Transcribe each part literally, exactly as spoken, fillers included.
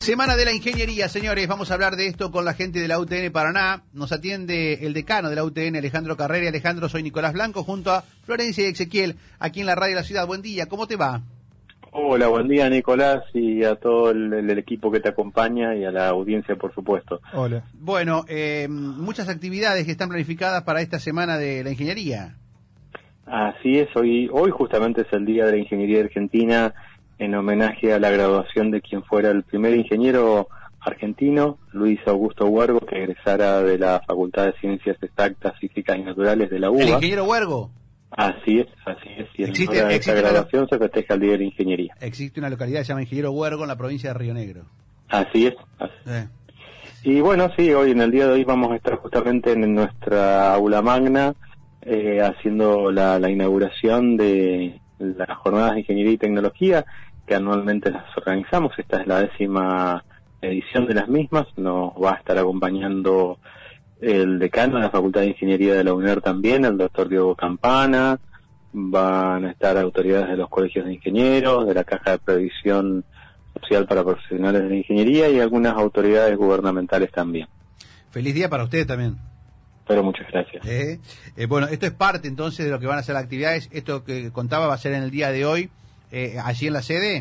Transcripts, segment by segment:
Semana de la Ingeniería, señores. Vamos a hablar de esto con la gente de la U T N Paraná. Nos atiende el decano de la U T N, Alejandro Carrera. Alejandro, soy Nicolás Blanco, junto a Florencia y Ezequiel, aquí en la Radio de la Ciudad. Buen día, ¿cómo te va? Hola, buen día, Nicolás, y a todo el, el equipo que te acompaña y a la audiencia, por supuesto. Hola. Bueno, eh, muchas actividades que están planificadas para esta Semana de la Ingeniería. Así es, hoy, hoy justamente es el Día de la Ingeniería Argentina, en homenaje a la graduación de quien fuera el primer ingeniero argentino, Luis Augusto Huergo, que egresara de la Facultad de Ciencias Exactas, Físicas y Naturales de la U B A. ¿El ingeniero Huergo? Así es, así es, y en Existe, honor a esta graduación una, se festeja el Día de la Ingeniería. Existe una localidad que se llama Ingeniero Huergo en la provincia de Río Negro. Así es, así es. Eh. Y bueno, sí, hoy en el día de hoy vamos a estar justamente en nuestra aula magna eh, haciendo la, la inauguración de las jornadas de Ingeniería y Tecnología que anualmente las organizamos. Esta es la décima edición de las mismas. Nos va a estar acompañando el decano de la Facultad de Ingeniería de la UNER también, el doctor Diego Campana. Van a estar autoridades de los colegios de ingenieros, de la Caja de Previsión Social para Profesionales de la Ingeniería y algunas autoridades gubernamentales también. Feliz día para usted también. Pero muchas gracias. Eh, eh, bueno, esto es parte entonces de lo que van a ser las actividades. Esto que contaba va a ser en el día de hoy, eh, allí en la sede.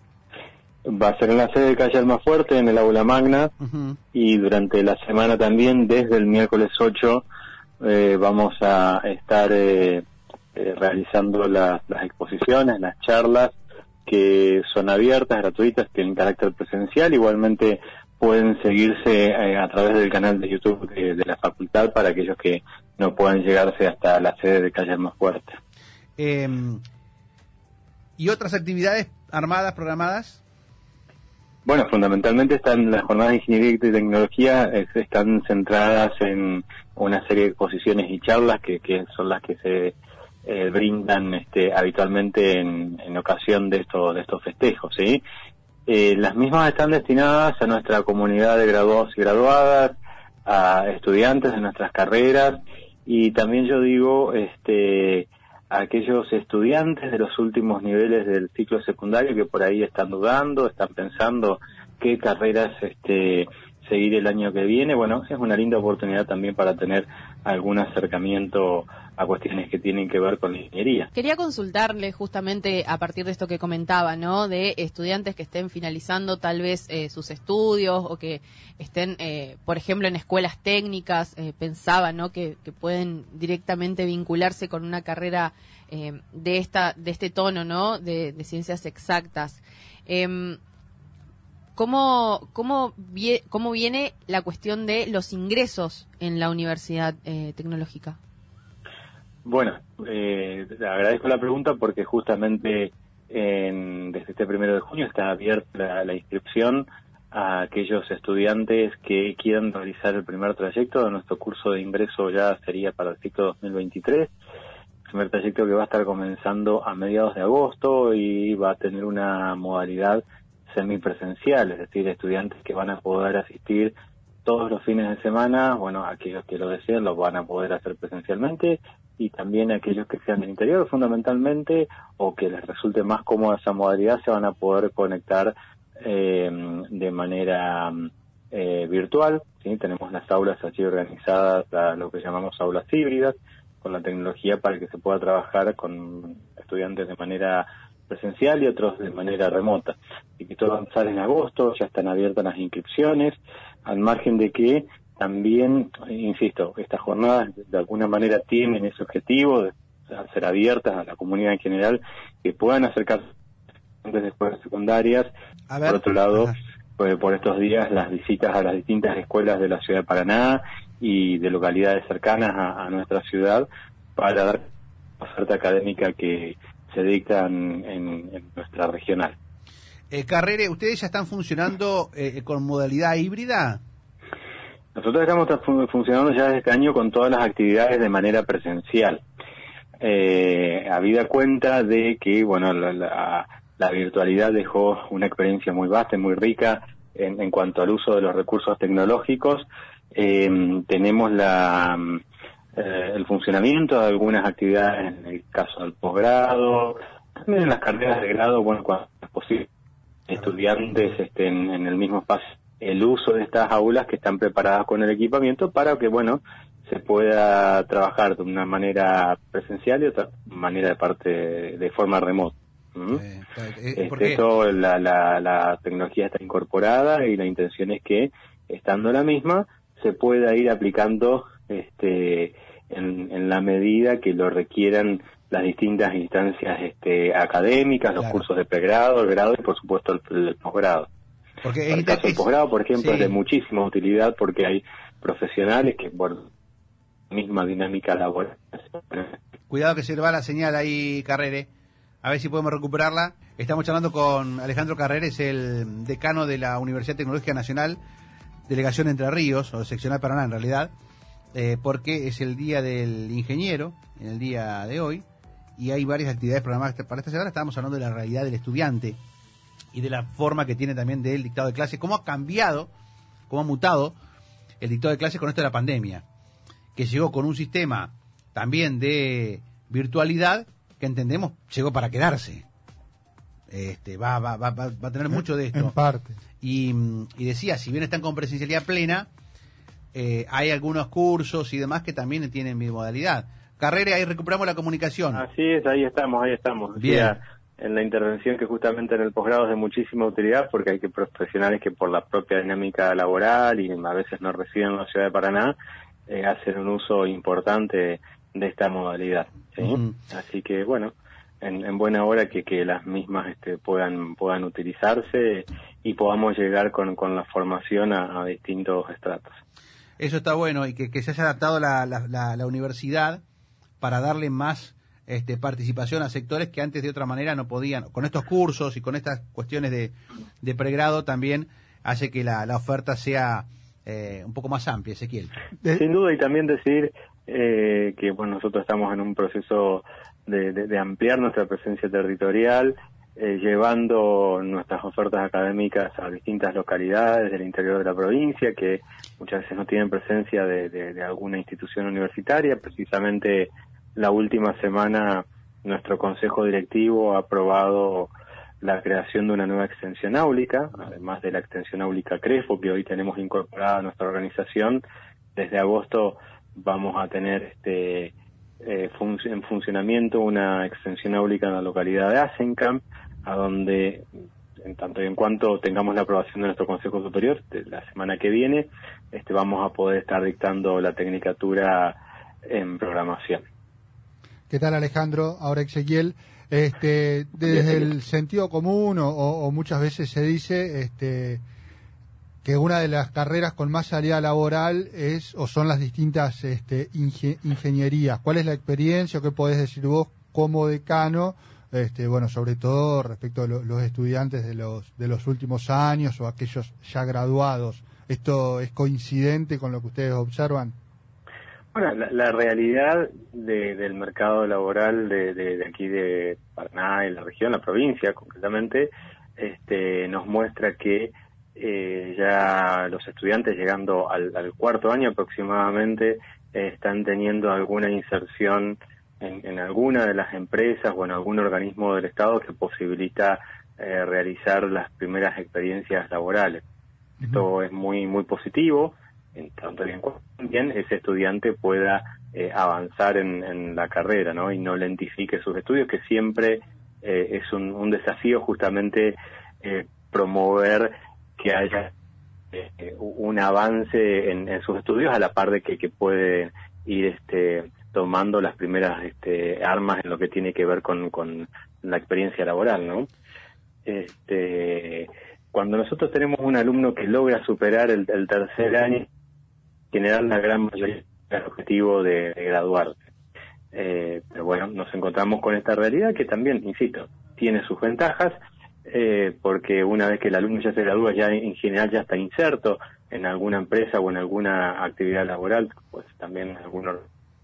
Va a ser en la sede de Calle Almafuerte, en el aula magna, uh-huh. Y durante la semana también, desde el miércoles ocho, eh, vamos a estar eh, eh, realizando las, las exposiciones, las charlas, que son abiertas, gratuitas, tienen carácter presencial. Igualmente pueden seguirse eh, a través del canal de YouTube de, de la facultad para aquellos que no puedan llegarse hasta la sede de Calle Almafuerte. Eh, ¿Y otras actividades armadas, programadas? Bueno, fundamentalmente están las jornadas de Ingeniería y Tecnología, eh, están centradas en una serie de exposiciones y charlas que, que son las que se eh, brindan este, habitualmente en, en ocasión de estos de estos festejos, ¿sí? Eh, las mismas están destinadas a nuestra comunidad de graduados y graduadas, a estudiantes de nuestras carreras, y también yo digo este a aquellos estudiantes de los últimos niveles del ciclo secundario que por ahí están dudando, están pensando qué carreras este seguir el año que viene. Bueno, es una linda oportunidad también para tener algún acercamiento a cuestiones que tienen que ver con la ingeniería. Quería consultarle justamente a partir de esto que comentaba, ¿no? De estudiantes que estén finalizando tal vez eh, sus estudios o que estén, eh, por ejemplo, en escuelas técnicas, eh, pensaba, ¿no? Que, que pueden directamente vincularse con una carrera eh, de esta, de este tono, ¿no? De, de ciencias exactas. Eh, ¿Cómo, cómo, vie, ¿Cómo viene la cuestión de los ingresos en la Universidad eh, Tecnológica? Bueno, eh, agradezco la pregunta porque justamente en, desde este primero de junio está abierta la, la inscripción a aquellos estudiantes que quieran realizar el primer trayecto de nuestro curso de ingreso. Ya sería para el ciclo dos mil veintitrés, el primer trayecto que va a estar comenzando a mediados de agosto y va a tener una modalidad semipresencial, es decir, estudiantes que van a poder asistir todos los fines de semana. Bueno, aquellos que lo deseen lo van a poder hacer presencialmente, y también aquellos que sean del interior fundamentalmente o que les resulte más cómoda esa modalidad se van a poder conectar eh, de manera eh, virtual, ¿sí? Tenemos las aulas allí organizadas, a lo que llamamos aulas híbridas, con la tecnología para que se pueda trabajar con estudiantes de manera presencial y otros de manera remota. Y que todo va a empezar en agosto, ya están abiertas las inscripciones, al margen de que también, insisto, estas jornadas de alguna manera tienen ese objetivo de ser abiertas a la comunidad en general, que puedan acercarse desde escuelas secundarias. Por otro lado, pues, por estos días las visitas a las distintas escuelas de la ciudad de Paraná y de localidades cercanas a, a nuestra ciudad para dar oferta académica que se dictan en, en nuestra regional. Eh, Carrere, ¿ustedes ya están funcionando eh, con modalidad híbrida? Nosotros estamos funcionando ya desde este año con todas las actividades de manera presencial. Eh, habida cuenta de que, bueno, la, la, la virtualidad dejó una experiencia muy vasta y muy rica en, en cuanto al uso de los recursos tecnológicos. Eh, tenemos la eh, el funcionamiento de algunas actividades en el caso del posgrado, también en las carreras de grado, bueno, cuando es posible, estudiantes estén en el mismo espacio, el uso de estas aulas que están preparadas con el equipamiento para que, bueno, se pueda trabajar de una manera presencial y otra manera de parte de forma remota. ¿Mm? Eh, eh, este, eso, la, la, la tecnología está incorporada y la intención es que, estando la misma, se pueda ir aplicando este en, en la medida que lo requieran las distintas instancias este académicas, los claro. cursos de pregrado, el grado y por supuesto el, el posgrado. Porque el caso del posgrado, por ejemplo, sí. es de muchísima utilidad porque hay profesionales que por misma dinámica laboral. Cuidado que se le va la señal ahí, Carrere. A ver si podemos recuperarla. Estamos charlando con Alejandro Carrere, es el decano de la Universidad Tecnológica Nacional, Delegación Entre Ríos, o Seccional Paraná en realidad, eh, porque es el Día del Ingeniero, en el día de hoy, y hay varias actividades programadas para esta semana. Estábamos hablando de la realidad del estudiante y de la forma que tiene también del dictado de clase, cómo ha cambiado, cómo ha mutado el dictado de clase con esto de la pandemia, que llegó con un sistema también de virtualidad que entendemos llegó para quedarse. Este, va, va, va, va a tener mucho de esto. En parte. Y, y decía, si bien están con presencialidad plena, eh, hay algunos cursos y demás que también tienen bimodalidad. Carrera, ahí recuperamos la comunicación. Así es, ahí estamos, ahí estamos. Bien. Decía, en la intervención que justamente en el posgrado es de muchísima utilidad porque hay que profesionales que por la propia dinámica laboral y a veces no residen en la ciudad de Paraná, eh, hacen un uso importante de esta modalidad. ¿sí? Uh-huh. Así que, bueno, en, en buena hora que, que las mismas este, puedan puedan utilizarse y podamos llegar con, con la formación a, a distintos estratos. Eso está bueno y que, que se haya adaptado la, la, la, la universidad para darle más este, participación a sectores que antes de otra manera no podían. Con estos cursos y con estas cuestiones de, de pregrado también hace que la, la oferta sea eh, un poco más amplia, Ezequiel. Sin duda, y también decir eh, que bueno, nosotros estamos en un proceso de, de, de ampliar nuestra presencia territorial, eh, llevando nuestras ofertas académicas a distintas localidades del interior de la provincia que muchas veces no tienen presencia de, de, de alguna institución universitaria. Precisamente la última semana nuestro consejo directivo ha aprobado la creación de una nueva extensión áulica, además de la extensión áulica Crespo que hoy tenemos incorporada a nuestra organización. Desde agosto vamos a tener este eh, fun- en funcionamiento una extensión áulica en la localidad de Asencamp, a donde, en tanto y en cuanto tengamos la aprobación de nuestro Consejo Superior, de la semana que viene, este vamos a poder estar dictando la tecnicatura en programación. ¿Qué tal, Alejandro? Ahora Ezequiel. Este, desde el sentido común o, o muchas veces se dice este, que una de las carreras con más salida laboral es o son las distintas este, inge, ingenierías. ¿Cuál es la experiencia o qué podés decir vos como decano? Este, bueno, sobre todo respecto a lo, los estudiantes de los de los últimos años o aquellos ya graduados. ¿Esto es coincidente con lo que ustedes observan? Bueno, la, la realidad de, del mercado laboral de, de, de aquí de Paraná, en la región, la provincia concretamente, este, nos muestra que eh, ya los estudiantes llegando al, al cuarto año aproximadamente eh, están teniendo alguna inserción en, en alguna de las empresas o en algún organismo del Estado que posibilita eh, realizar las primeras experiencias laborales. Uh-huh. Esto es muy muy positivo, en tanto y en cuanto también ese estudiante pueda eh, avanzar en, en la carrera, ¿no? Y no lentifique sus estudios, que siempre eh, es un, un desafío justamente eh, promover que haya eh, un avance en, en sus estudios a la par de que, que puede ir este tomando las primeras este, armas en lo que tiene que ver con, con la experiencia laboral, ¿no? Este, cuando nosotros tenemos un alumno que logra superar el, el tercer año, general la gran mayoría del objetivo de, de graduarse. Eh, pero bueno, nos encontramos con esta realidad que también, insisto, tiene sus ventajas, eh, porque una vez que el alumno ya se gradúa, ya en general ya está inserto en alguna empresa o en alguna actividad laboral, pues también en alguna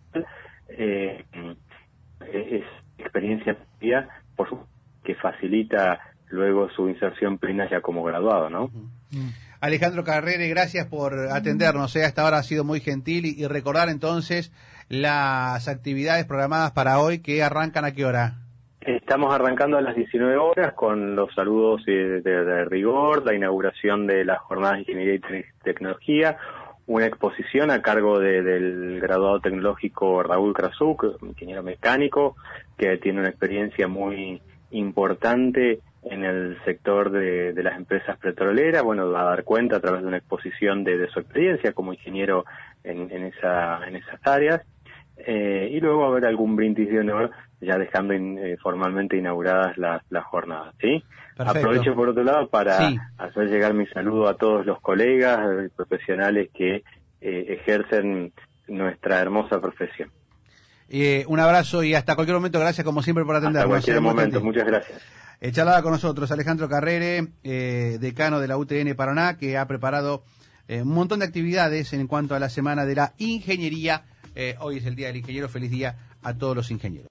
eh, es experiencia por supuesto que facilita luego su inserción plena ya como graduado, ¿no? Uh-huh. Alejandro Carrere, gracias por atendernos, ¿eh? Hasta ahora ha sido muy gentil y, y recordar entonces las actividades programadas para hoy que arrancan a qué hora. Estamos arrancando a las diecinueve horas con los saludos de, de, de rigor, la inauguración de las jornadas de Ingeniería y te Tecnología, una exposición a cargo de, del graduado tecnológico Raúl Krasuk, ingeniero mecánico, que tiene una experiencia muy importante en el sector de, de las empresas petroleras. Bueno, va a dar cuenta a través de una exposición de, de su experiencia como ingeniero en, en, esa, en esas áreas. Eh, y luego va a haber algún brindis de honor ya dejando in, eh, formalmente inauguradas las, las jornadas, ¿sí? Perfecto. Aprovecho por otro lado para sí. hacer llegar mi saludo a todos los colegas, eh, profesionales que eh, ejercen nuestra hermosa profesión. Eh, un abrazo y hasta cualquier momento, gracias como siempre por atendernos. Hasta cualquier momento, muchas gracias. Eh, charlaba con nosotros Alejandro Carrere, eh, decano de la U T N Paraná, que ha preparado eh, un montón de actividades en cuanto a la Semana de la Ingeniería. Eh, hoy es el Día del Ingeniero, feliz día a todos los ingenieros.